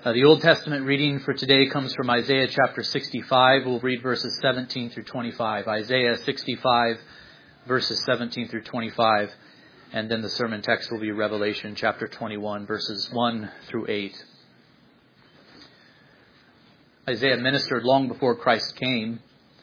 The Old Testament reading for today comes from Isaiah chapter 65. We'll read verses 17 through 25. Isaiah 65, verses 17 through 25. And then the sermon text will be Revelation chapter 21, verses 1 through 8. Isaiah ministered long before Christ came,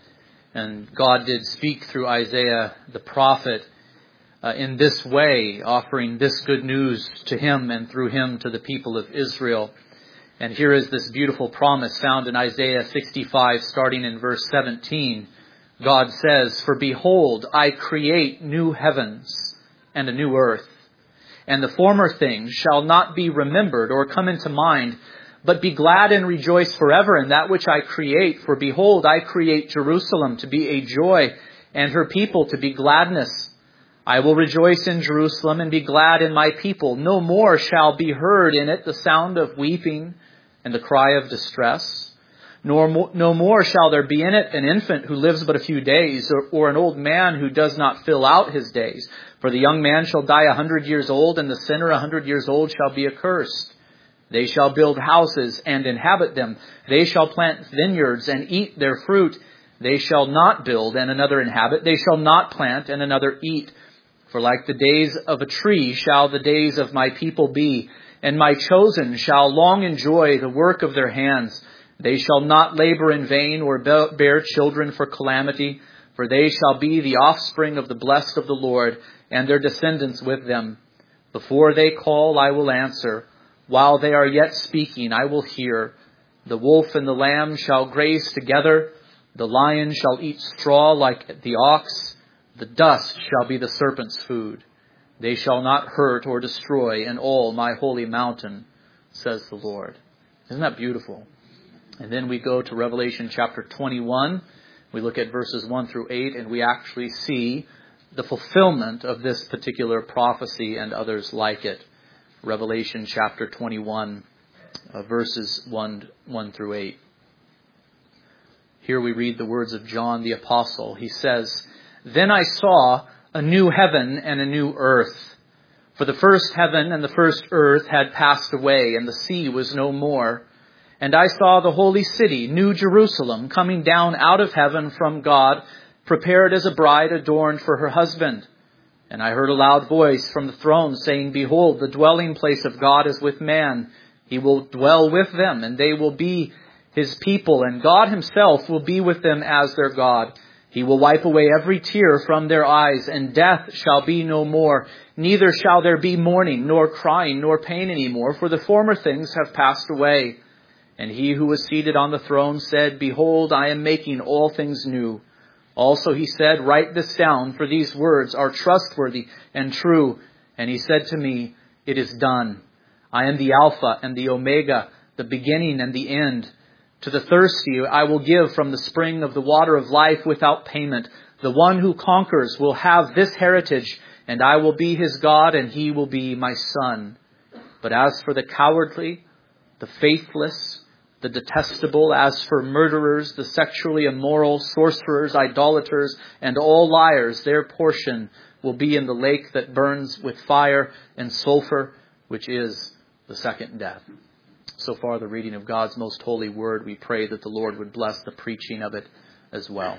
and God did speak through Isaiah the prophet in this way, offering this good news to him and through him to the people of Israel. And here is this beautiful promise found in Isaiah 65, starting in verse 17. God says, "For behold, I create new heavens and a new earth, and the former things shall not be remembered or come into mind, but be glad and rejoice forever in that which I create. For behold, I create Jerusalem to be a joy, and her people to be gladness. I will rejoice in Jerusalem and be glad in my people. No more shall be heard in it the sound of weeping and the cry of distress. No more shall there be in it an infant who lives but a few days, or an old man who does not fill out his days. For the young man shall die 100 years old, and the sinner 100 years old shall be accursed. They shall build houses and inhabit them. They shall plant vineyards and eat their fruit. They shall not build and another inhabit. They shall not plant and another eat. For like the days of a tree shall the days of my people be, and my chosen shall long enjoy the work of their hands. They shall not labor in vain or bear children for calamity, for they shall be the offspring of the blessed of the Lord, and their descendants with them. Before they call, I will answer. While they are yet speaking, I will hear. The wolf and the lamb shall graze together. The lion shall eat straw like the ox. The dust shall be the serpent's food. They shall not hurt or destroy in all my holy mountain, says the Lord." Isn't that beautiful? And then we go to Revelation chapter 21. We look at verses 1 through 8, and we actually see the fulfillment of this particular prophecy and others like it. Revelation chapter 21, verses 1 through 8. Here we read the words of John the Apostle. He says, "Then I saw a new heaven and a new earth. For the first heaven and the first earth had passed away, and the sea was no more. And I saw the holy city, New Jerusalem, coming down out of heaven from God, prepared as a bride adorned for her husband. And I heard a loud voice from the throne saying, Behold, the dwelling place of God is with man. He will dwell with them, and they will be his people, and God himself will be with them as their God. He will wipe away every tear from their eyes, and death shall be no more. Neither shall there be mourning, nor crying, nor pain any more, for the former things have passed away. And he who was seated on the throne said, Behold, I am making all things new. Also he said, Write this down, for these words are trustworthy and true. And he said to me, It is done. I am the Alpha and the Omega, the beginning and the end. To the thirsty I will give from the spring of the water of life without payment. The one who conquers will have this heritage, and I will be his God, and he will be my son. But as for the cowardly, the faithless, the detestable, as for murderers, the sexually immoral, sorcerers, idolaters, and all liars, their portion will be in the lake that burns with fire and sulfur, which is the second death." So far, the reading of God's most holy word. We pray that the Lord would bless the preaching of it as well.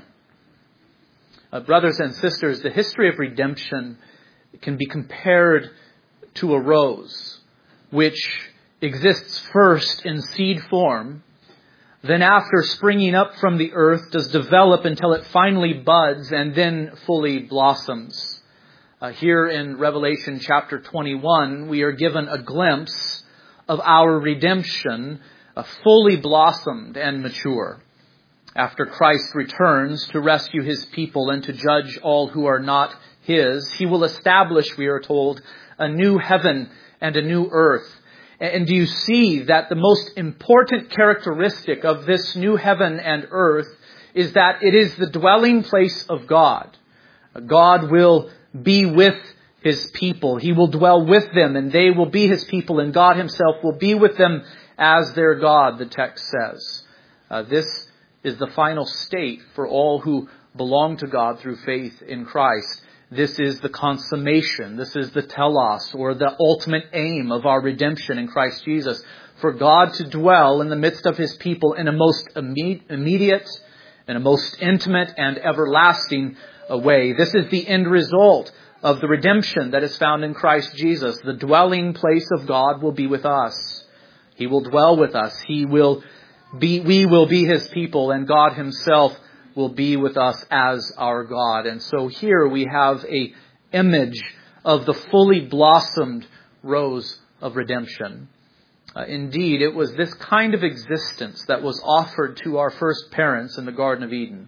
Brothers and sisters, the history of redemption can be compared to a rose, which exists first in seed form, then after springing up from the earth does develop until it finally buds and then fully blossoms. Here in Revelation chapter 21, we are given a glimpse of our redemption, fully blossomed and mature. After Christ returns to rescue his people and to judge all who are not his, he will establish, we are told, a new heaven and a new earth. And do you see that the most important characteristic of this new heaven and earth is that it is the dwelling place of God? God will be with his people. He will dwell with them, and they will be his people, and God himself will be with them as their God, the text says. This is the final state for all who belong to God through faith in Christ. This is the consummation. This is the telos, or the ultimate aim of our redemption in Christ Jesus. for God to dwell in the midst of His people in a most immediate and a most intimate and everlasting way. This is the end result of the redemption that is found in Christ Jesus. The dwelling place of God will be with us. He will dwell with us. We will be His people, and God Himself will be with us as our God. And so here we have an image of the fully blossomed rose of redemption. Indeed, it was this kind of existence that was offered to our first parents in the Garden of Eden.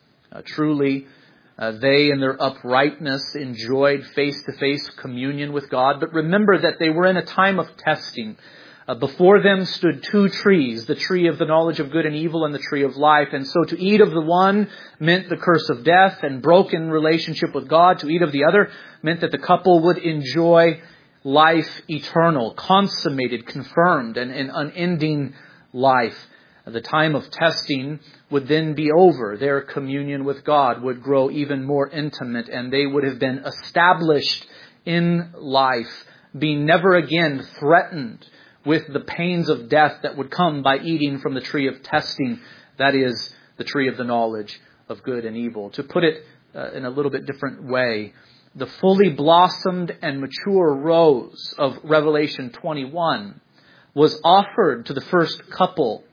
Truly, they in their uprightness enjoyed face-to-face communion with God. But remember that they were in a time of testing. Before them stood two trees, the tree of the knowledge of good and evil and the tree of life. And so to eat of the one meant the curse of death and broken relationship with God. To eat of the other meant that the couple would enjoy life eternal, consummated, confirmed, and an unending life. The time of testing would then be over. Their communion with God would grow even more intimate, and they would have been established in life, being never again threatened with the pains of death that would come by eating from the tree of testing, that is, the tree of the knowledge of good and evil. To put it in a little bit different way, the fully blossomed and mature rose of Revelation 21 was offered to the first couple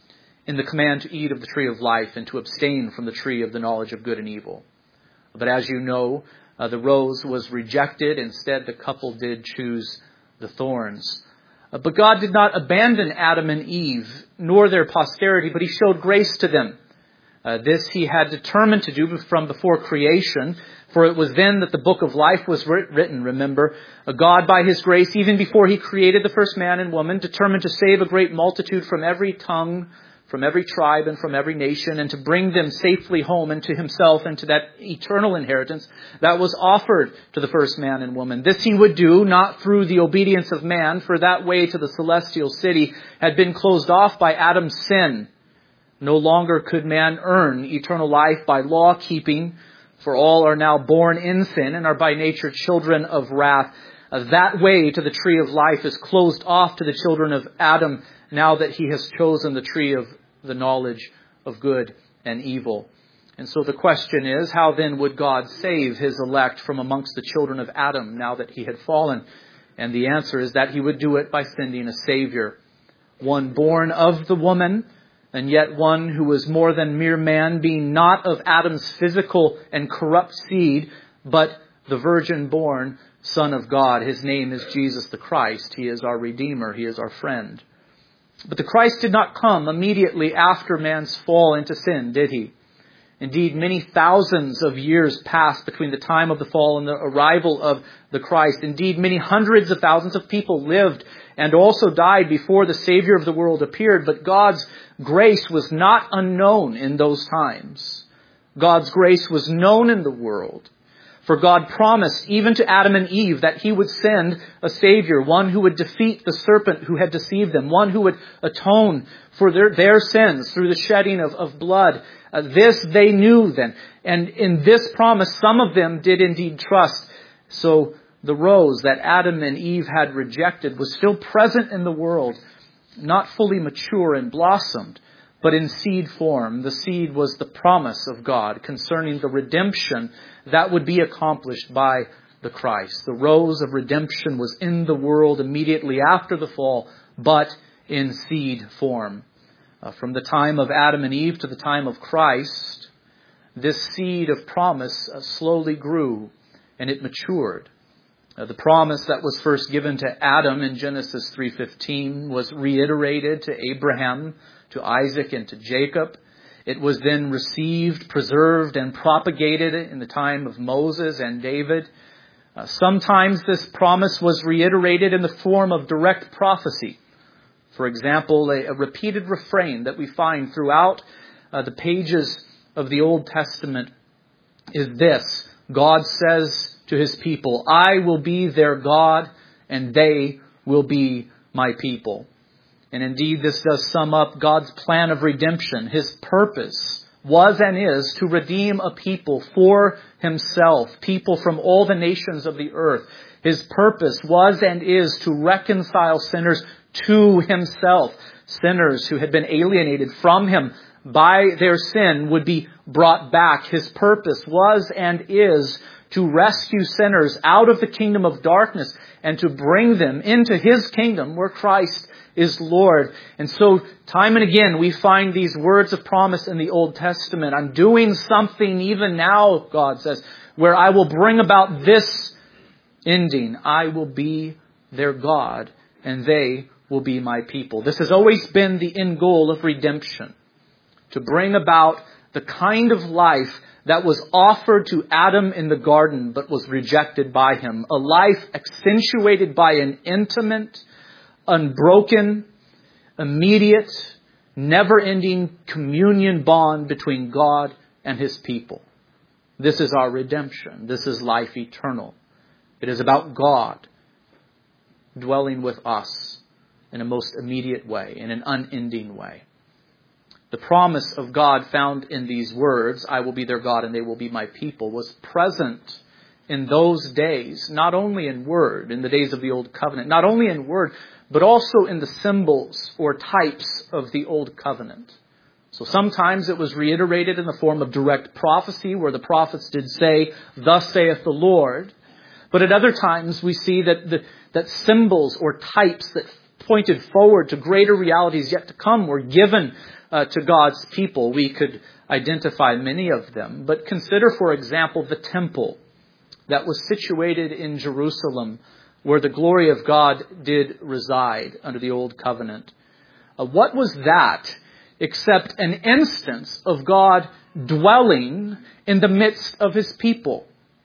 in the command to eat of the tree of life and to abstain from the tree of the knowledge of good and evil. But as you know, the rose was rejected. Instead, the couple did choose the thorns. But God did not abandon Adam and Eve, nor their posterity, but He showed grace to them. This He had determined to do from before creation, for it was then that the book of life was written, remember. God, by His grace, even before He created the first man and woman, determined to save a great multitude from every tongue, from every tribe, and from every nation, and to bring them safely home into Himself and to that eternal inheritance that was offered to the first man and woman. This He would do, not through the obedience of man, for that way to the celestial city had been closed off by Adam's sin. No longer could man earn eternal life by law keeping, for all are now born in sin and are by nature children of wrath. That way to the tree of life is closed off to the children of Adam, now that he has chosen the tree of the knowledge of good and evil. And so the question is, how then would God save His elect from amongst the children of Adam now that he had fallen? And the answer is that He would do it by sending a Savior, one born of the woman, and yet one who was more than mere man, being not of Adam's physical and corrupt seed, but the virgin-born Son of God. His name is Jesus the Christ. He is our Redeemer. He is our friend. But the Christ did not come immediately after man's fall into sin, did He? Indeed, many thousands of years passed between the time of the fall and the arrival of the Christ. Indeed, many hundreds of thousands of people lived and also died before the Savior of the world appeared. But God's grace was not unknown in those times. God's grace was known in the world. For God promised even to Adam and Eve that He would send a Savior, one who would defeat the serpent who had deceived them, one who would atone for their sins through the shedding of blood. This they knew then. And in this promise, some of them did indeed trust. So the rose that Adam and Eve had rejected was still present in the world, not fully mature and blossomed, but in seed form. The seed was the promise of God concerning the redemption that would be accomplished by the Christ. The rose of redemption was in the world immediately after the fall, but in seed form. From the time of Adam and Eve to the time of Christ, this seed of promise slowly grew and it matured. The promise that was first given to Adam in Genesis 3:15 was reiterated to Abraham, to Isaac, and to Jacob. It was then received, preserved, and propagated in the time of Moses and David. Sometimes this promise was reiterated in the form of direct prophecy. For example, a repeated refrain that we find throughout the pages of the Old Testament is this. God says to His people, I will be their God, and they will be my people. And indeed, this does sum up God's plan of redemption. His purpose was and is to redeem a people for Himself, people from all the nations of the earth. His purpose was and is to reconcile sinners to himself. Sinners who had been alienated from him by their sin would be brought back. His purpose was and is to rescue sinners out of the kingdom of darkness and to bring them into his kingdom where Christ is Lord. And so time and again we find these words of promise in the Old Testament. I'm doing something even now, God says, where I will bring about this ending. I will be their God and they will be my people. This has always been the end goal of redemption, to bring about the kind of life that was offered to Adam in the garden but was rejected by him. A life accentuated by an intimate, unbroken, immediate, never-ending communion bond between God and his people. This is our redemption. This is life eternal. It is about God dwelling with us in a most immediate way, in an unending way. The promise of God found in these words, I will be their God and they will be my people, was present in those days, not only in word, in the days of the Old Covenant, not only in word, but also in the symbols or types of the Old Covenant. So sometimes it was reiterated in the form of direct prophecy, where the prophets did say, thus saith the Lord. But at other times we see that symbols or types that pointed forward to greater realities yet to come were given to God's people. We could identify many of them. But consider, for example, the temple that was situated in Jerusalem, where the glory of God did reside under the Old Covenant. What was that except an instance of God dwelling in the midst of his people?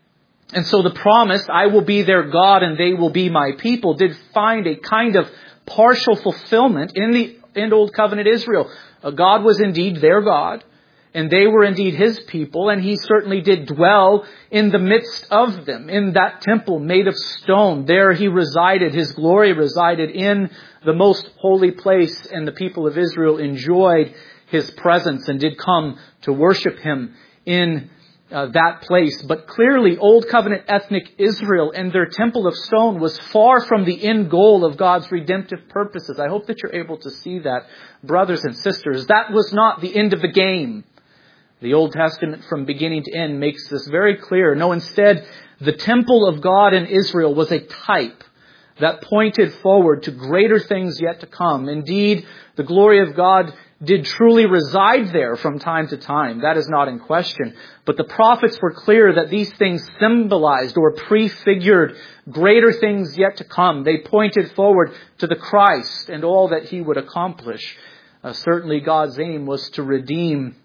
And so the promise, I will be their God and they will be my people, did find a kind of partial fulfillment in Old Covenant Israel. God was indeed their God, and they were indeed his people, and he certainly did dwell in the midst of them, in that temple made of stone. There he resided, his glory resided in the most holy place, and the people of Israel enjoyed his presence and did come to worship him in that place. But clearly, Old Covenant ethnic Israel and their temple of stone was far from the end goal of God's redemptive purposes. I hope that you're able to see that, brothers and sisters. That was not the end of the game. The Old Testament from beginning to end makes this very clear. No, instead, the temple of God in Israel was a type that pointed forward to greater things yet to come. Indeed, the glory of God did truly reside there from time to time. That is not in question. But the prophets were clear that these things symbolized or prefigured greater things yet to come. They pointed forward to the Christ and all that he would accomplish. Certainly God's aim was to redeem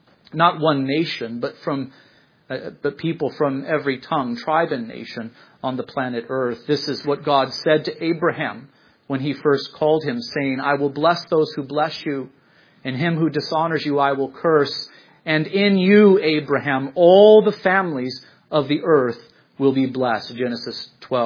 not one nation, but people from every tongue, tribe, and nation on the planet Earth. This is what God said to Abraham when he first called him, saying, I will bless those who bless you, and him who dishonors you I will curse. And in you, Abraham, all the families of the earth will be blessed. Genesis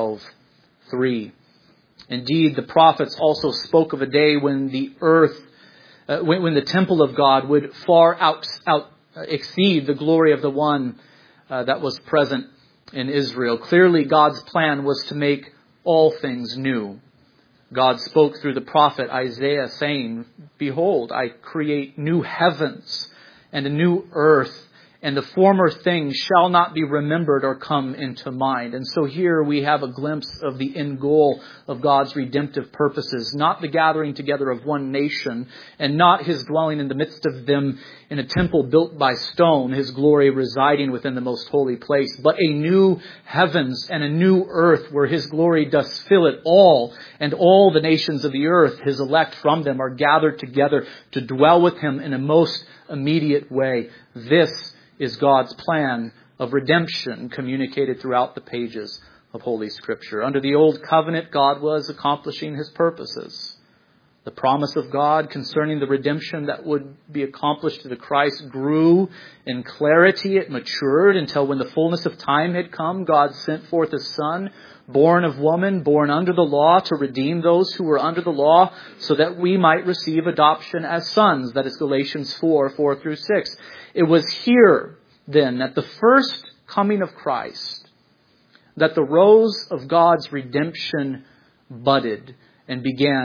12:3. Indeed, the prophets also spoke of a day when the earth, when the temple of God would far exceed the glory of the one that was present in Israel. Clearly, God's plan was to make all things new. God spoke through the prophet Isaiah saying, Behold, I create new heavens and a new earth, and the former things shall not be remembered or come into mind. And so here we have a glimpse of the end goal of God's redemptive purposes, not the gathering together of one nation, and not his dwelling in the midst of them in a temple built by stone, his glory residing within the most holy place, but a new heavens and a new earth where his glory does fill it all, and all the nations of the earth, his elect from them, are gathered together to dwell with him in a most immediate way. This is God's plan of redemption communicated throughout the pages of Holy Scripture. Under the Old Covenant, God was accomplishing his purposes. The promise of God concerning the redemption that would be accomplished through the Christ grew in clarity. It matured until when the fullness of time had come, God sent forth his Son, born of woman, born under the law, to redeem those who were under the law, so that we might receive adoption as sons. That is Galatians 4:4-6. It was here, then, at the first coming of Christ, that the rose of God's redemption budded and began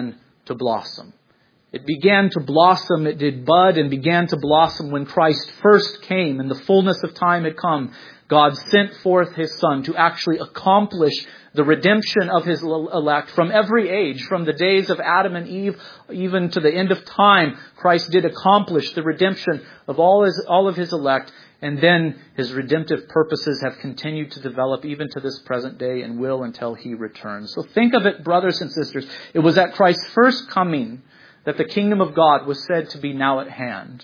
to blossom. It began to blossom, it did bud and began to blossom when Christ first came and the fullness of time had come. God sent forth His Son to actually accomplish the redemption of His elect from every age, from the days of Adam and Eve, even to the end of time. Christ did accomplish the redemption of all of His elect, and then His redemptive purposes have continued to develop even to this present day and will until He returns. So think of it, brothers and sisters. It was at Christ's first coming that the kingdom of God was said to be now at hand.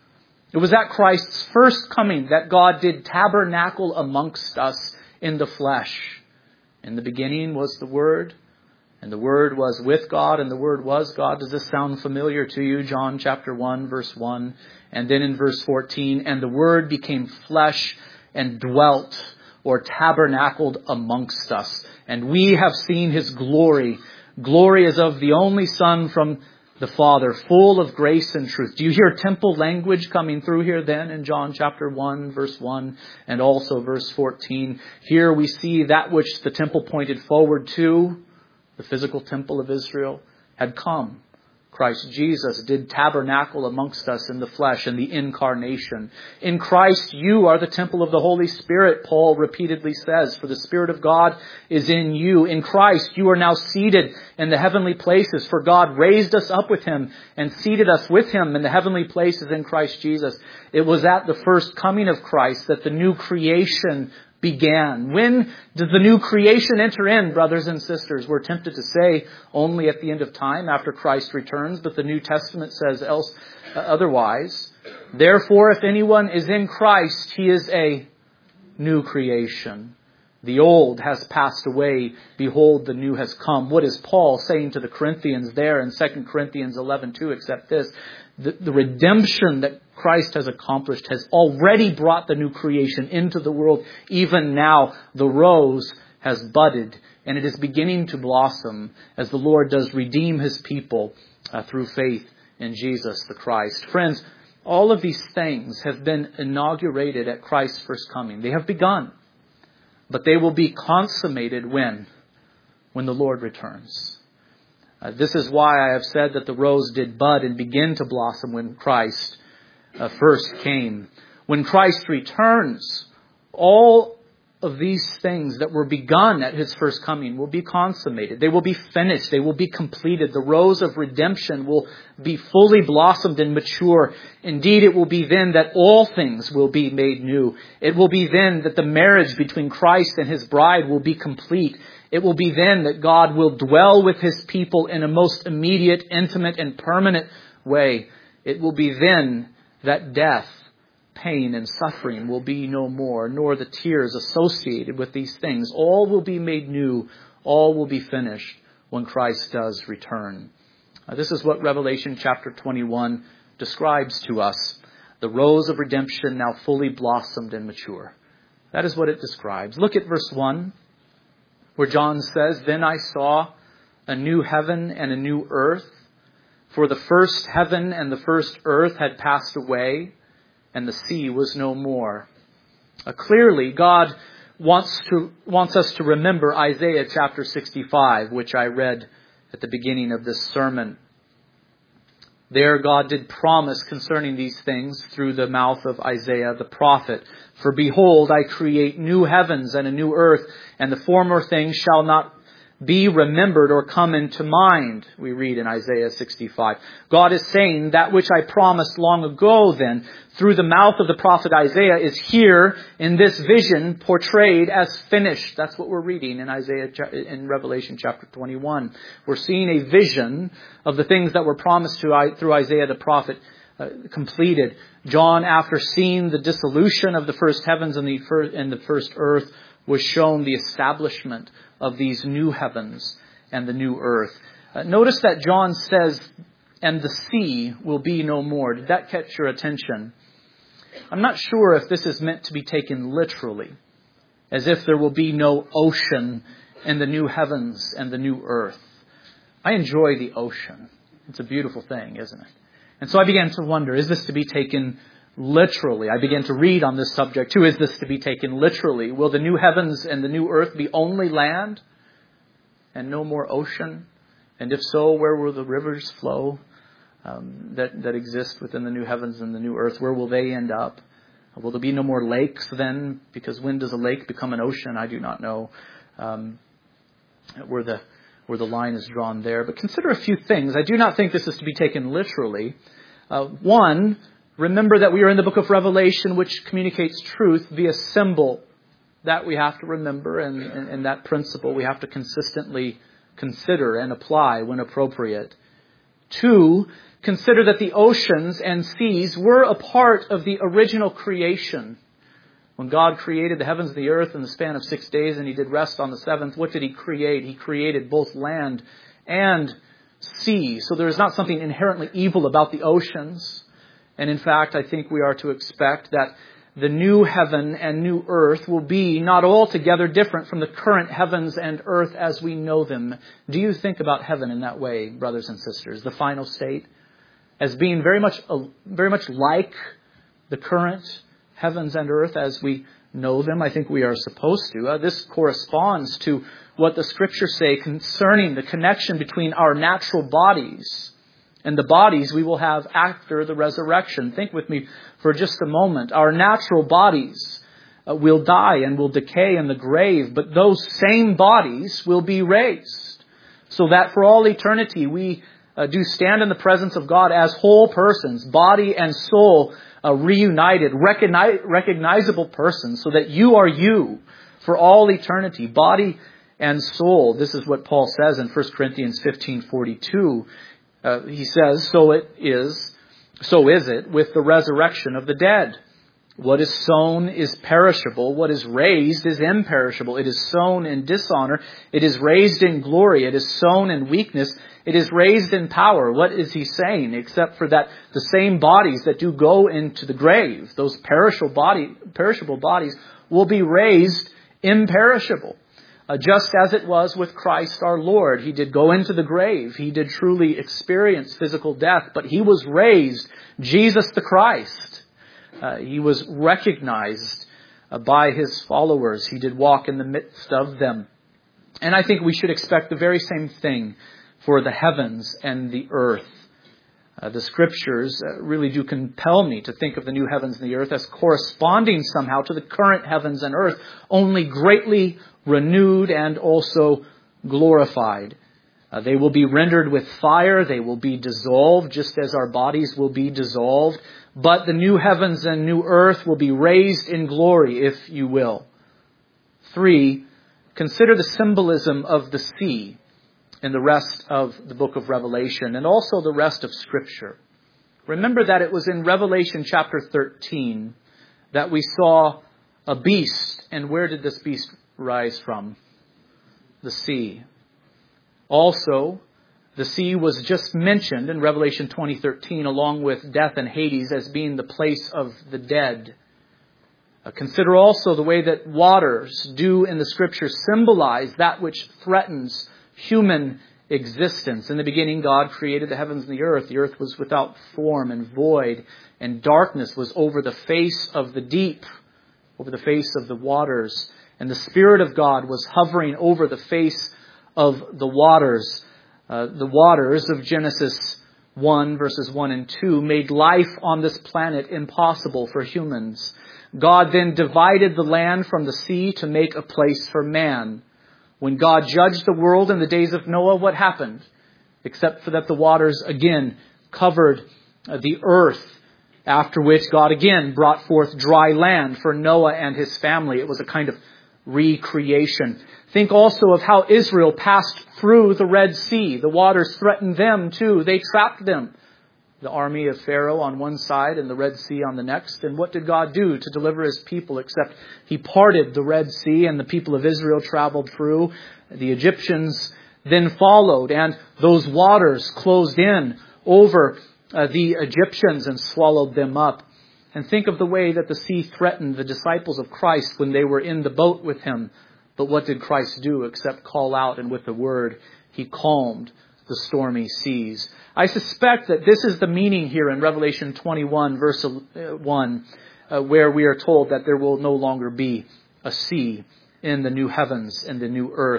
It was at Christ's first coming that God did tabernacle amongst us in the flesh. In the beginning was the Word, and the Word was with God, and the Word was God. Does this sound familiar to you? John chapter 1, verse 1. And then in verse 14, and the Word became flesh and dwelt, or tabernacled amongst us. And we have seen His glory. Glory as of the only Son from the Father, full of grace and truth. Do you hear temple language coming through here then in John chapter 1, verse 1, and also verse 14? Here we see that which the temple pointed forward to, the physical temple of Israel, had come. Christ Jesus did tabernacle amongst us in the flesh, in the incarnation. In Christ you are the temple of the Holy Spirit, Paul repeatedly says, for the Spirit of God is in you. In Christ you are now seated in the heavenly places, for God raised us up with Him and seated us with Him in the heavenly places in Christ Jesus. It was at the first coming of Christ that the new creation began. When does the new creation enter in, brothers and sisters? We're tempted to say only at the end of time after Christ returns, but the New Testament says otherwise. Therefore, if anyone is in Christ, he is a new creation. The old has passed away. Behold, the new has come. What is Paul saying to the Corinthians there in 2 Corinthians 11:2 except this? The redemption that Christ has accomplished has already brought the new creation into the world. Even now, the rose has budded and it is beginning to blossom as the Lord does redeem His people through faith in Jesus the Christ. Friends, all of these things have been inaugurated at Christ's first coming. They have begun, but they will be consummated when the Lord returns. This is why I have said that the rose did bud and begin to blossom when Christ first came. When Christ returns, all of these things that were begun at His first coming will be consummated. They will be finished. They will be completed. The rose of redemption will be fully blossomed and mature. Indeed, it will be then that all things will be made new. It will be then that the marriage between Christ and His bride will be complete. It will be then that God will dwell with His people in a most immediate, intimate, and permanent way. It will be then that death, pain, and suffering will be no more, nor the tears associated with these things. All will be made new. All will be finished when Christ does return. This is what Revelation chapter 21 describes to us. The rose of redemption now fully blossomed and mature. That is what it describes. Look at verse 1. Where John says, Then I saw a new heaven and a new earth, for the first heaven and the first earth had passed away, and the sea was no more. Clearly, God wants us to remember Isaiah chapter 65, which I read at the beginning of this sermon. There God did promise concerning these things through the mouth of Isaiah the prophet. For behold, I create new heavens and a new earth, and the former things shall not be remembered or come into mind, we read in Isaiah 65. God is saying that which I promised long ago then, through the mouth of the prophet Isaiah, is here in this vision portrayed as finished. That's what we're reading in Revelation chapter 21. We're seeing a vision of the things that were promised through Isaiah the prophet completed. John, after seeing the dissolution of the first heavens and the first earth, was shown the establishment of these new heavens and the new earth. Notice that John says, and the sea will be no more. Did that catch your attention? I'm not sure if this is meant to be taken literally, as if there will be no ocean in the new heavens and the new earth. I enjoy the ocean. It's a beautiful thing, isn't it? And so I began to wonder, is this to be taken literally? I began to read on this subject too. Is this to be taken literally? Will the new heavens and the new earth be only land and no more ocean? And if so, where will the rivers flow that exist within the new heavens and the new earth? Where will they end up? Will there be no more lakes then? Because when does a lake become an ocean? I do not know where the line is drawn there. But consider a few things. I do not think this is to be taken literally. One, remember that we are in the book of Revelation, which communicates truth via symbol. That we have to remember, and that principle we have to consistently consider and apply when appropriate. Two, consider that the oceans and seas were a part of the original creation. When God created the heavens and the earth in the span of 6 days and He did rest on the seventh, what did He create? He created both land and sea. So there is not something inherently evil about the oceans. And in fact, I think we are to expect that the new heaven and new earth will be not altogether different from the current heavens and earth as we know them. Do you think about heaven in that way, brothers and sisters? The final state as being very much like the current heavens and earth as we know them? I think we are supposed to. This corresponds to what the Scriptures say concerning the connection between our natural bodies and the bodies we will have after the resurrection. Think with me for just a moment. Our natural bodies will die and will decay in the grave, but those same bodies will be raised, so that for all eternity we do stand in the presence of God as whole persons, body and soul reunited, recognizable persons, so that you are you for all eternity, body and soul. This is what Paul says in 1 Corinthians 15:42. He says, so is it with the resurrection of the dead. What is sown is perishable. What is raised is imperishable. It is sown in dishonor. It is raised in glory. It is sown in weakness. It is raised in power. What is he saying? Except for that the same bodies that do go into the grave, those perishable bodies, will be raised imperishable. Just as it was with Christ our Lord. He did go into the grave. He did truly experience physical death, but He was raised, Jesus the Christ. He was recognized by His followers. He did walk in the midst of them. And I think we should expect the very same thing for the heavens and the earth. The Scriptures really do compel me to think of the new heavens and the earth as corresponding somehow to the current heavens and earth, only greatly renewed and also glorified. They will be rendered with fire. They will be dissolved, just as our bodies will be dissolved. But the new heavens and new earth will be raised in glory, if you will. 3, consider the symbolism of the sea in the rest of the book of Revelation and also the rest of Scripture. Remember that it was in Revelation chapter 13 that we saw a beast. And where did this beast rise from? The sea. Also, the sea was just mentioned in Revelation 20:13 along with death and Hades as being the place of the dead. Consider also the way that waters do in the Scriptures symbolize that which threatens human existence. In the beginning, God created the heavens and the earth. The earth was without form and void, and darkness was over the face of the deep, over the face of the waters. And the Spirit of God was hovering over the face of the waters. The waters of Genesis 1, verses 1 and 2, made life on this planet impossible for humans. God then divided the land from the sea to make a place for man. When God judged the world in the days of Noah, what happened? Except for that the waters again covered the earth, after which God again brought forth dry land for Noah and his family. It was a kind of recreation. Think also of how Israel passed through the Red Sea. The waters threatened them too. They trapped them. The army of Pharaoh on one side and the Red Sea on the next. And what did God do to deliver His people except He parted the Red Sea and the people of Israel traveled through? The Egyptians then followed and those waters closed in over the Egyptians and swallowed them up. And think of the way that the sea threatened the disciples of Christ when they were in the boat with Him. But what did Christ do except call out, and with the word He calmed the stormy seas? I suspect that this is the meaning here in Revelation 21, verse 1, where we are told that there will no longer be a sea in the new heavens and the new earth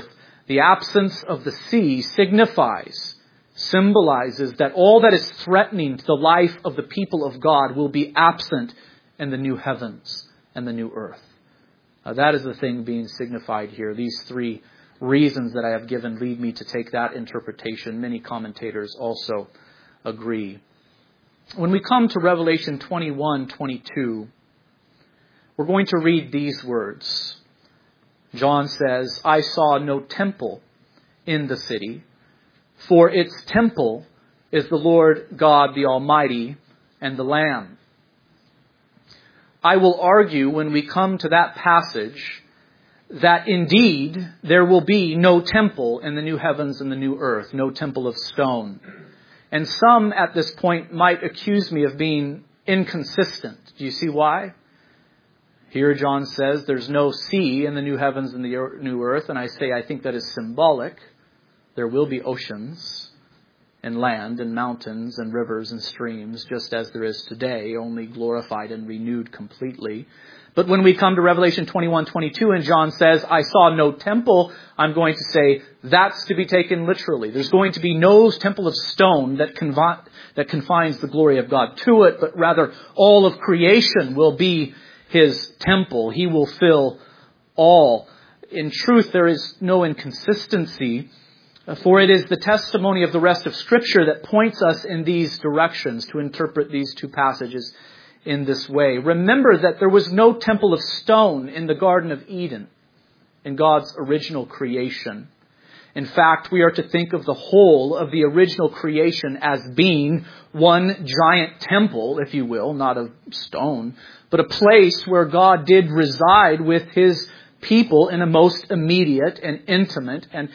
The absence of the sea symbolizes that all that is threatening to the life of the people of God will be absent in the new heavens and the new earth. That is the thing being signified here. These three reasons that I have given lead me to take that interpretation. Many commentators also agree. When we come to Revelation 21:22, we're going to read these words. John says, I saw no temple in the city, for its temple is the Lord God the Almighty and the Lamb. I will argue when we come to that passage that indeed there will be no temple in the new heavens and the new earth, no temple of stone. And some at this point might accuse me of being inconsistent. Do you see why? Here John says there's no sea in the new heavens and the new earth, and I say I think that is symbolic. There will be oceans and land and mountains and rivers and streams, just as there is today, only glorified and renewed completely. But when we come to Revelation 21:22 and John says, I saw no temple, I'm going to say that's to be taken literally. There's going to be no temple of stone that confines the glory of God to it, but rather all of creation will be His temple. He will fill all. In truth, there is no inconsistency, for it is the testimony of the rest of Scripture that points us in these directions to interpret these two passages in this way. Remember that there was no temple of stone in the Garden of Eden, in God's original creation. In fact, we are to think of the whole of the original creation as being one giant temple, if you will, not of stone, but a place where God did reside with His people in a most immediate and intimate and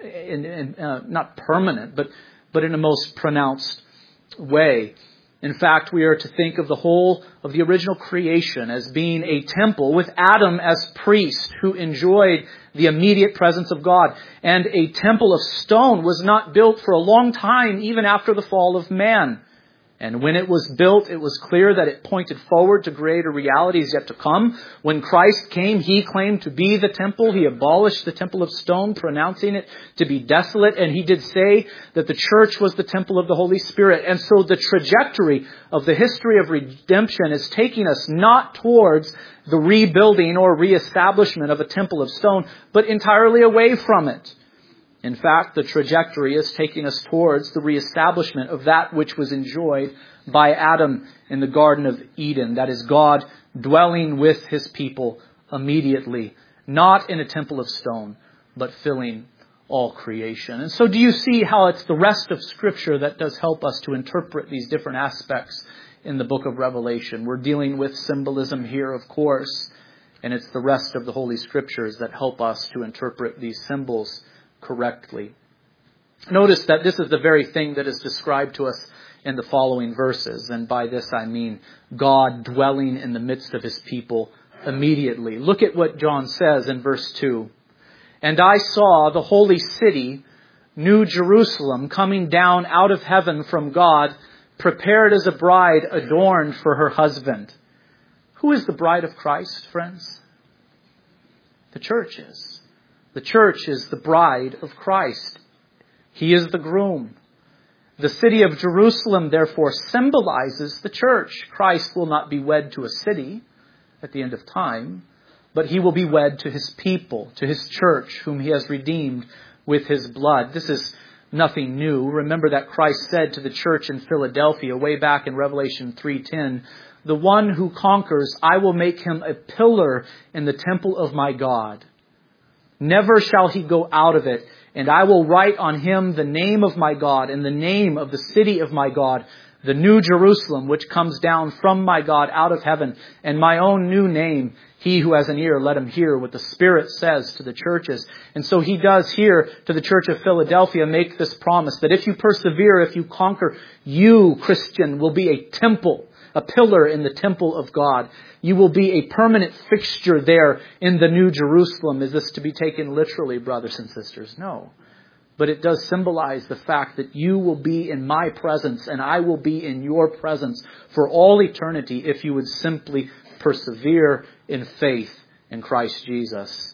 not permanent, but in a most pronounced way. In fact, we are to think of the whole of the original creation as being a temple with Adam as priest who enjoyed the immediate presence of God. And a temple of stone was not built for a long time, even after the fall of man. And when it was built, it was clear that it pointed forward to greater realities yet to come. When Christ came, He claimed to be the temple. He abolished the temple of stone, pronouncing it to be desolate. And He did say that the church was the temple of the Holy Spirit. And so the trajectory of the history of redemption is taking us not towards the rebuilding or reestablishment of a temple of stone, but entirely away from it. In fact, the trajectory is taking us towards the reestablishment of that which was enjoyed by Adam in the Garden of Eden. That is God dwelling with His people immediately, not in a temple of stone, but filling all creation. And so do you see how it's the rest of Scripture that does help us to interpret these different aspects in the book of Revelation? We're dealing with symbolism here, of course, and it's the rest of the Holy Scriptures that help us to interpret these symbols correctly. Notice that this is the very thing that is described to us in the following verses. And by this I mean God dwelling in the midst of His people immediately. Look at what John says in verse 2. And I saw the holy city, New Jerusalem, coming down out of heaven from God, prepared as a bride adorned for her husband. Who is the bride of Christ, friends? The church is. The church is the bride of Christ. He is the groom. The city of Jerusalem, therefore, symbolizes the church. Christ will not be wed to a city at the end of time, but He will be wed to His people, to His church, whom He has redeemed with His blood. This is nothing new. Remember that Christ said to the church in Philadelphia, way back in Revelation 3:10, the one who conquers, I will make him a pillar in the temple of my God. Never shall he go out of it, and I will write on him the name of my God and the name of the city of my God, the New Jerusalem, which comes down from my God out of heaven, and my own new name. He who has an ear, let him hear what the Spirit says to the churches. And so He does here to the church of Philadelphia make this promise that if you persevere, if you conquer, you, Christian, will be a temple, a pillar in the temple of God. You will be a permanent fixture there in the New Jerusalem. Is this to be taken literally, brothers and sisters? No. But it does symbolize the fact that you will be in my presence and I will be in your presence for all eternity if you would simply persevere in faith in Christ Jesus.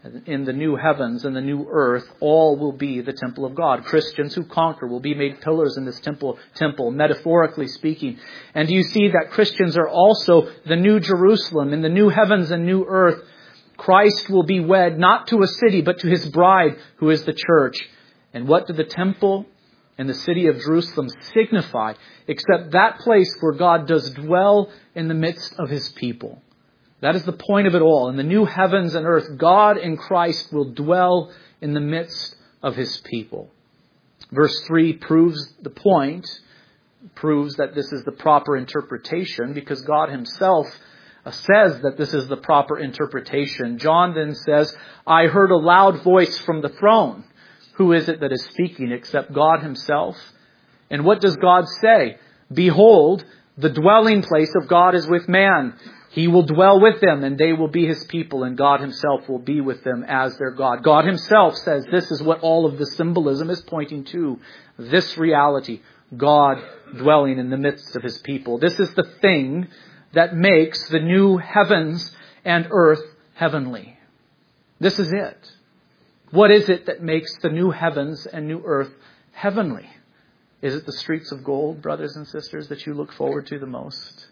In the new heavens and the new earth, all will be the temple of God. Christians who conquer will be made pillars in this temple, metaphorically speaking. And you see that Christians are also the new Jerusalem. In the new heavens and new earth, Christ will be wed not to a city, but to his bride, who is the church. And what do the temple and the city of Jerusalem signify, except that place where God does dwell in the midst of his people? That is the point of it all. In the new heavens and earth, God in Christ will dwell in the midst of his people. Verse 3 proves the point, proves that this is the proper interpretation, because God himself says that this is the proper interpretation. John then says, I heard a loud voice from the throne. Who is it that is speaking except God himself? And what does God say? Behold, the dwelling place of God is with man. He will dwell with them, and they will be his people, and God himself will be with them as their God. God himself says this is what all of the symbolism is pointing to. This reality, God dwelling in the midst of his people. This is the thing that makes the new heavens and earth heavenly. This is it. What is it that makes the new heavens and new earth heavenly? Is it the streets of gold, brothers and sisters, that you look forward to the most?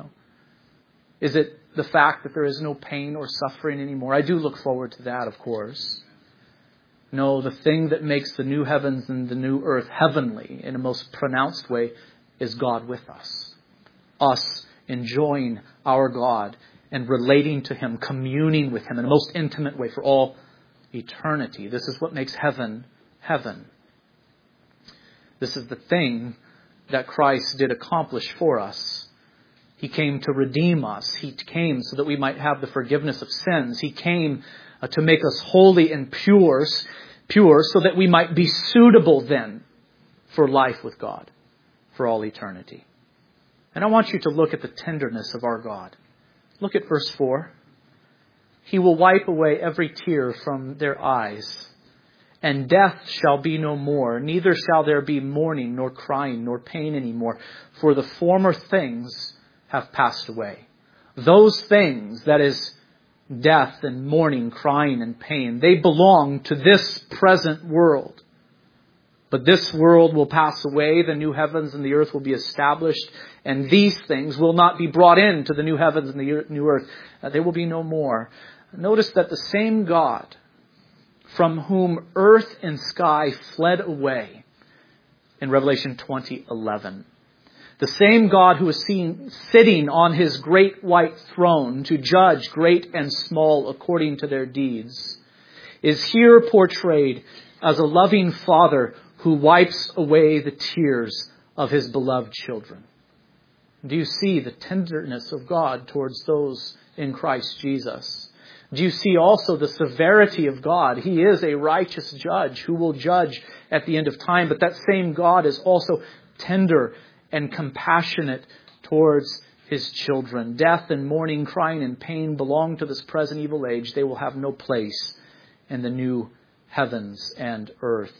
Is it the fact that there is no pain or suffering anymore? I do look forward to that, of course. No, the thing that makes the new heavens and the new earth heavenly in a most pronounced way is God with us. Us enjoying our God and relating to him, communing with him in a most intimate way for all eternity. This is what makes heaven, heaven. This is the thing that Christ did accomplish for us. He came to redeem us. He came so that we might have the forgiveness of sins. He came to make us holy and pure so that we might be suitable then for life with God for all eternity. And I want you to look at the tenderness of our God. Look at verse 4. He will wipe away every tear from their eyes, and death shall be no more. Neither shall there be mourning, nor crying, nor pain anymore, for the former things have passed away. Those things, that is, death and mourning, crying and pain, they belong to this present world. But this world will pass away, the new heavens and the earth will be established, and these things will not be brought into the new heavens and the new earth. They will be no more. Notice that the same God from whom earth and sky fled away in Revelation 20:11, the same God who is seen sitting on his great white throne to judge great and small according to their deeds, is here portrayed as a loving Father who wipes away the tears of his beloved children. Do you see the tenderness of God towards those in Christ Jesus? Do you see also the severity of God? He is a righteous judge who will judge at the end of time, but that same God is also tender and compassionate towards his children. Death and mourning, crying and pain belong to this present evil age. They will have no place in the new heavens and earth.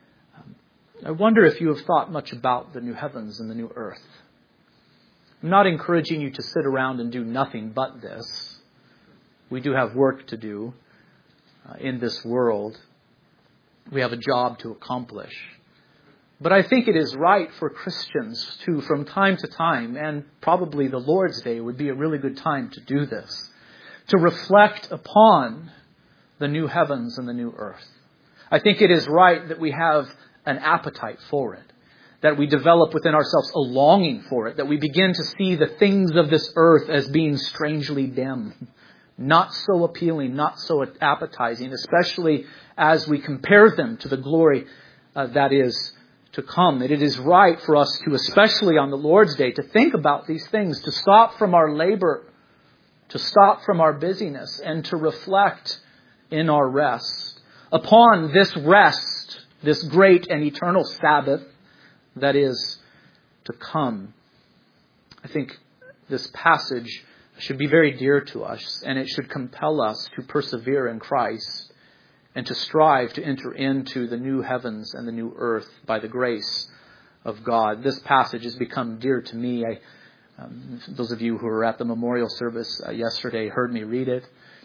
I wonder if you have thought much about the new heavens and the new earth. I'm not encouraging you to sit around and do nothing but this. We do have work to do in this world. We have a job to accomplish. But I think it is right for Christians to, from time to time, and probably the Lord's Day would be a really good time to do this, to reflect upon the new heavens and the new earth. I think it is right that we have an appetite for it, that we develop within ourselves a longing for it, that we begin to see the things of this earth as being strangely dim, not so appealing, not so appetizing, especially as we compare them to the glory that is to come. It is right for us to, especially on the Lord's Day, to think about these things, to stop from our labor, to stop from our busyness, and to reflect in our rest upon this rest, this great and eternal Sabbath that is to come. I think this passage should be very dear to us, and it should compel us to persevere in Christ and to strive to enter into the new heavens and the new earth by the grace of God. This passage has become dear to me. Those of you who were at the memorial service yesterday heard me read it.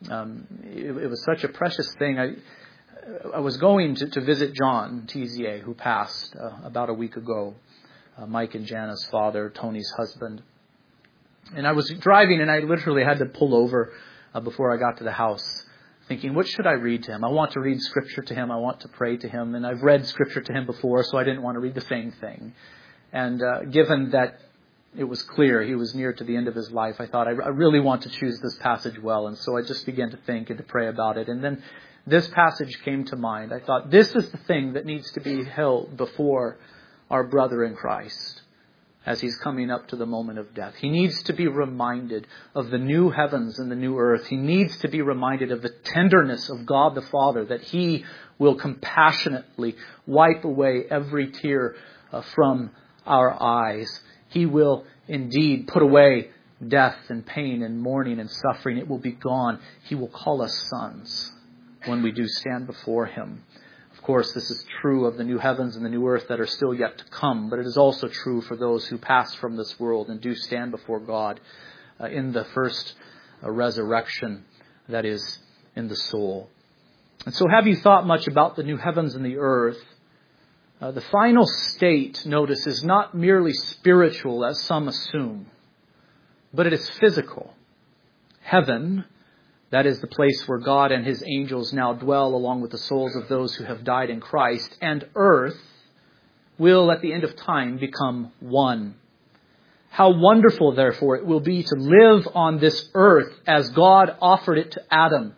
It was such a precious thing. I was going to visit John Tezier, who passed about a week ago, Mike and Jana's father, Tony's husband. And I was driving, and I literally had to pull over before I got to the house, thinking, what should I read to him? I want to read Scripture to him. I want to pray to him. And I've read Scripture to him before, so I didn't want to read the same thing. And given that it was clear he was near to the end of his life, I thought, I really want to choose this passage well. And so I just began to think and to pray about it. And then this passage came to mind. I thought, this is the thing that needs to be held before our brother in Christ as he's coming up to the moment of death. He needs to be reminded of the new heavens and the new earth. He needs to be reminded of the tenderness of God the Father, that He will compassionately wipe away every tear from our eyes. He will indeed put away death and pain and mourning and suffering. It will be gone. He will call us sons when we do stand before Him. Of course, this is true of the new heavens and the new earth that are still yet to come, but it is also true for those who pass from this world and do stand before God in the first resurrection that is in the soul. And so have you thought much about the new heavens and the earth? The final state, notice, is not merely spiritual, as some assume, but it is physical. Heaven, that is the place where God and His angels now dwell along with the souls of those who have died in Christ, and earth will, at the end of time, become one. How wonderful, therefore, it will be to live on this earth as God offered it to Adam.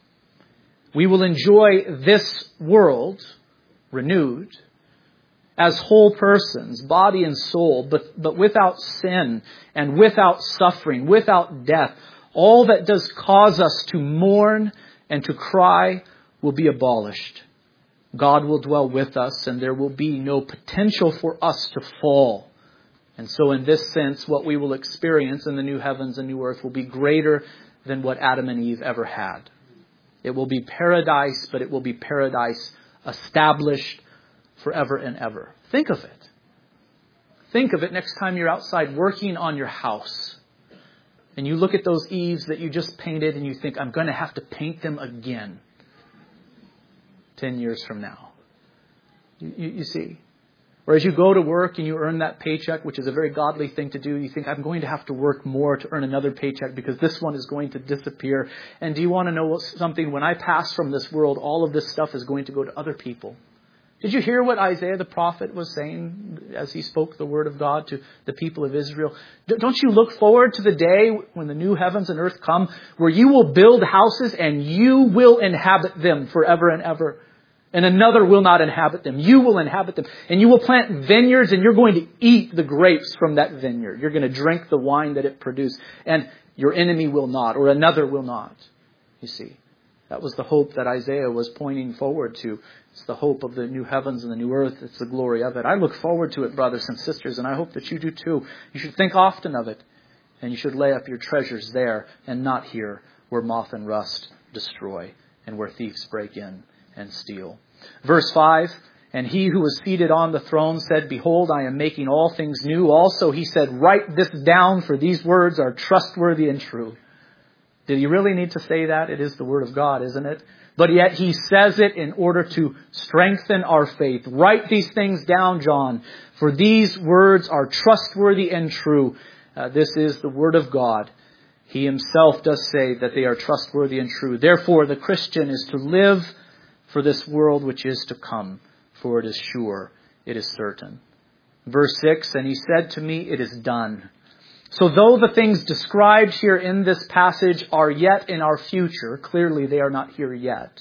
We will enjoy this world renewed as whole persons, body and soul, but without sin and without suffering, without death. All that does cause us to mourn and to cry will be abolished. God will dwell with us, and there will be no potential for us to fall. And so in this sense, what we will experience in the new heavens and new earth will be greater than what Adam and Eve ever had. It will be paradise, but it will be paradise established forever and ever. Think of it. Think of it next time you're outside working on your house. And you look at those eaves that you just painted and you think, I'm going to have to paint them again 10 years from now. You see? Or as you go to work and you earn that paycheck, which is a very godly thing to do, you think, I'm going to have to work more to earn another paycheck because this one is going to disappear. And do you want to know something? When I pass from this world, all of this stuff is going to go to other people. Did you hear what Isaiah the prophet was saying as he spoke the word of God to the people of Israel? Don't you look forward to the day when the new heavens and earth come, where you will build houses and you will inhabit them forever and ever, and another will not inhabit them. You will inhabit them, and you will plant vineyards, and you're going to eat the grapes from that vineyard. You're going to drink the wine that it produced, and your enemy will not, or another will not. You see, that was the hope that Isaiah was pointing forward to. It's the hope of the new heavens and the new earth. It's the glory of it. I look forward to it, brothers and sisters, and I hope that you do too. You should think often of it, and you should lay up your treasures there and not here, where moth and rust destroy and where thieves break in and steal. Verse 5, and He who was seated on the throne said, Behold, I am making all things new. Also, He said, Write this down, for these words are trustworthy and true. Did He really need to say that? It is the Word of God, isn't it? But yet He says it in order to strengthen our faith. Write these things down, John, for these words are trustworthy and true. This is the Word of God. He Himself does say that they are trustworthy and true. Therefore, the Christian is to live for this world which is to come, for it is sure, it is certain. Verse 6, and He said to me, It is done. So though the things described here in this passage are yet in our future, clearly they are not here yet.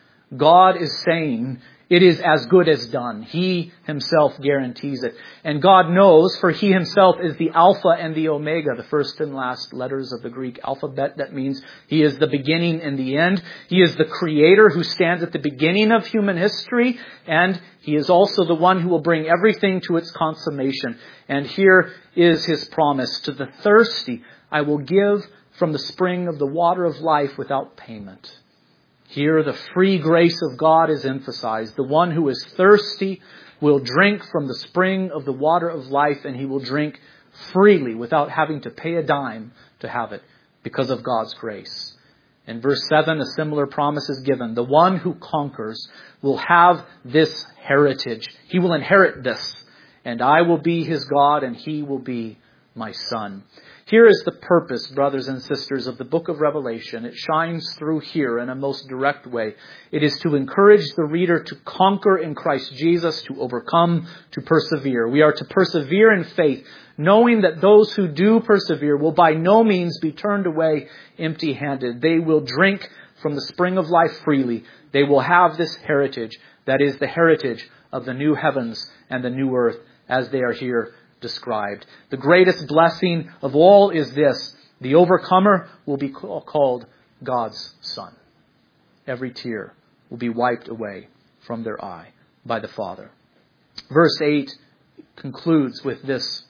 God is saying it is as good as done. He Himself guarantees it. And God knows, for He Himself is the Alpha and the Omega, the first and last letters of the Greek alphabet. That means He is the beginning and the end. He is the Creator who stands at the beginning of human history. And He is also the one who will bring everything to its consummation. And here is His promise. To the thirsty, I will give from the spring of the water of life without payment. Here the free grace of God is emphasized. The one who is thirsty will drink from the spring of the water of life, and he will drink freely without having to pay a dime to have it because of God's grace. In verse 7, a similar promise is given. The one who conquers will have this heritage. He will inherit this. And I will be his God, and he will be my son. Here is the purpose, brothers and sisters, of the book of Revelation. It shines through here in a most direct way. It is to encourage the reader to conquer in Christ Jesus, to overcome, to persevere. We are to persevere in faith, knowing that those who do persevere will by no means be turned away empty-handed. They will drink from the spring of life freely. They will have this heritage, that is the heritage of the new heavens and the new earth, as they are here described. The greatest blessing of all is this: the overcomer will be called God's son. Every tear will be wiped away from their eye by the Father. Verse 8 concludes with this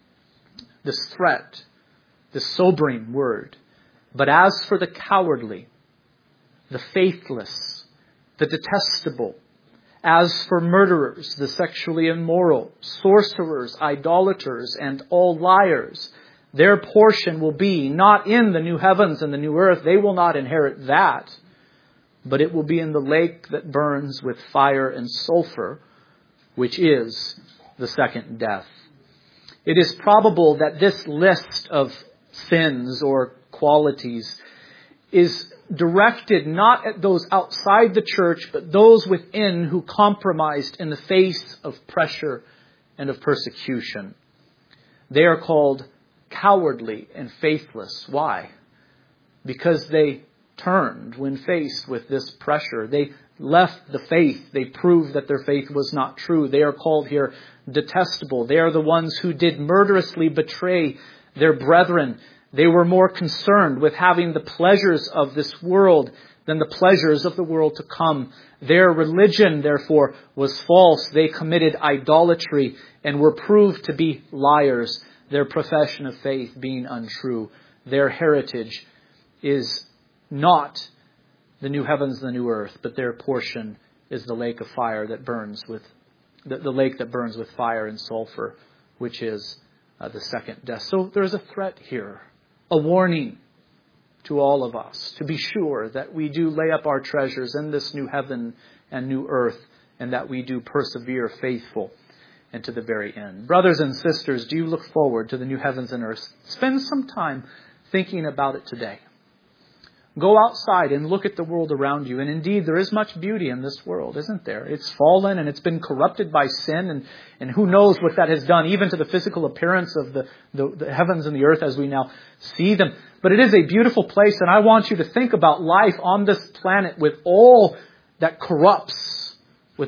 threat, this sobering word. But as for the cowardly, the faithless, the detestable, as for murderers, the sexually immoral, sorcerers, idolaters, and all liars, their portion will be not in the new heavens and the new earth. They will not inherit that. But it will be in the lake that burns with fire and sulfur, which is the second death. It is probable that this list of sins or qualities is directed not at those outside the church, but those within who compromised in the face of pressure and of persecution. They are called cowardly and faithless. Why? Because they turned when faced with this pressure. They left the faith. They proved that their faith was not true. They are called here detestable. They are the ones who did murderously betray their brethren. They were more concerned with having the pleasures of this world than the pleasures of the world to come. Their religion, therefore, was false. They committed idolatry and were proved to be liars, their profession of faith being untrue. Their heritage is not the new heavens and the new earth, but their portion is the lake of fire that burns with the lake that burns with fire and sulfur, which is the second death. So there's a threat here. A warning to all of us to be sure that we do lay up our treasures in this new heaven and new earth, and that we do persevere faithful and to the very end. Brothers and sisters, do you look forward to the new heavens and earth? Spend some time thinking about it today. Go outside and look at the world around you. And indeed, there is much beauty in this world, isn't there? It's fallen and it's been corrupted by sin. And who knows what that has done, even to the physical appearance of the heavens and the earth as we now see them. But it is a beautiful place. And I want you to think about life on this planet with all that corrupts, with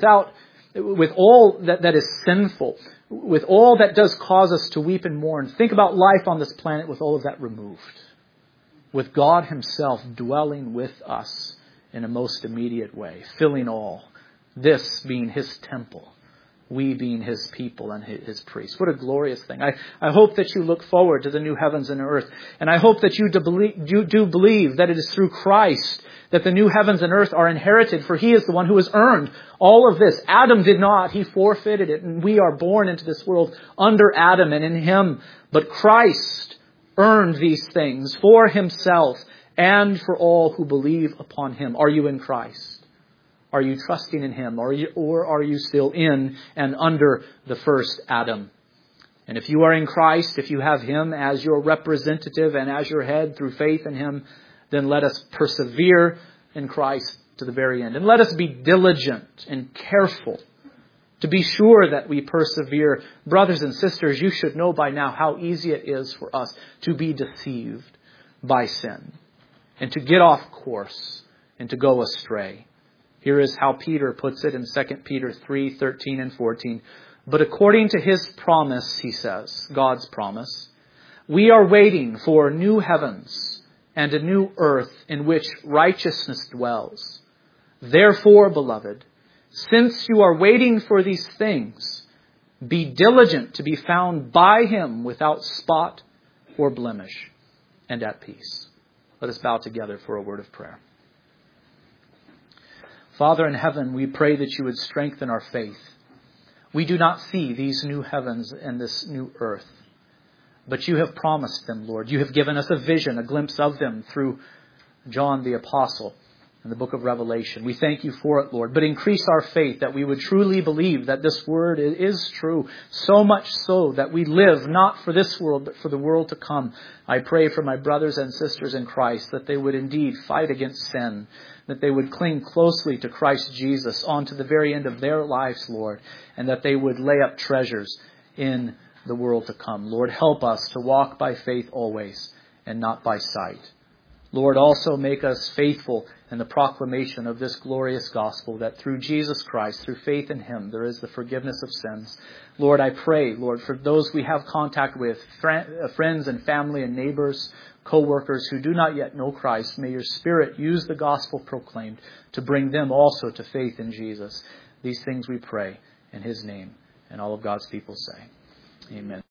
all that is sinful, with all that does cause us to weep and mourn. Think about life on this planet with all of that removed, with God Himself dwelling with us in a most immediate way, filling all. This being His temple, we being His people and His priests. What a glorious thing. I hope that you look forward to the new heavens and earth. And I hope that you do believe that it is through Christ that the new heavens and earth are inherited, for He is the one who has earned all of this. Adam did not. He forfeited it. And we are born into this world under Adam and in him. But Christ earned these things for Himself and for all who believe upon Him. Are you in Christ? Are you trusting in Him? Or are you still in and under the first Adam? And if you are in Christ, if you have Him as your representative and as your head through faith in Him, then let us persevere in Christ to the very end. And let us be diligent and careful to be sure that we persevere. Brothers and sisters, you should know by now how easy it is for us to be deceived by sin and to get off course and to go astray. Here is how Peter puts it in 2 Peter 3:13 and 14. But according to His promise, he says, God's promise, we are waiting for new heavens and a new earth in which righteousness dwells. Therefore, beloved, since you are waiting for these things, be diligent to be found by Him without spot or blemish and at peace. Let us bow together for a word of prayer. Father in heaven, we pray that you would strengthen our faith. We do not see these new heavens and this new earth, but you have promised them, Lord. You have given us a vision, a glimpse of them through John the Apostle in the book of Revelation. We thank you for it, Lord. But increase our faith that we would truly believe that this word is true. So much so that we live not for this world, but for the world to come. I pray for my brothers and sisters in Christ that they would indeed fight against sin, that they would cling closely to Christ Jesus on to the very end of their lives, Lord, and that they would lay up treasures in the world to come. Lord, help us to walk by faith always and not by sight. Lord, also make us faithful in the proclamation of this glorious gospel, that through Jesus Christ, through faith in Him, there is the forgiveness of sins. Lord, I pray, Lord, for those we have contact with, friends and family and neighbors, co-workers who do not yet know Christ, may your Spirit use the gospel proclaimed to bring them also to faith in Jesus. These things we pray in His name. And all of God's people say, amen.